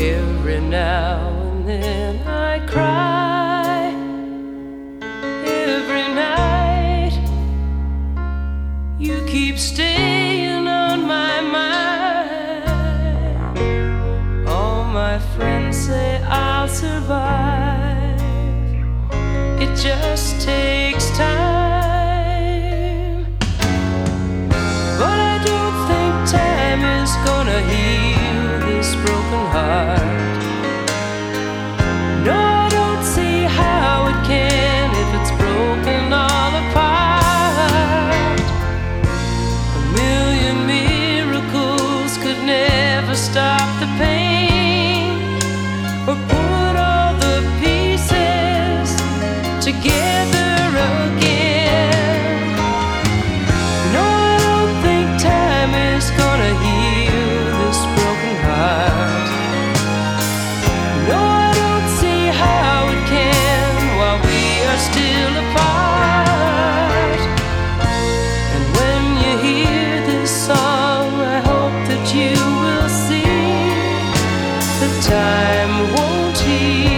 Every now and then I cry. Every night you keep staying on my mind. All my friends say I'll survive. It just takes time. But I don't think time is gonna heal this broken heart. No, I don't see how it can if it's broken all apart. A million miracles could never stop the pain or put all the pieces together again. No, I don't think time is gonna heal this broken heart. No, I don't see how it can while we are still apart. And when you hear this song, I hope that you will see that time won't heal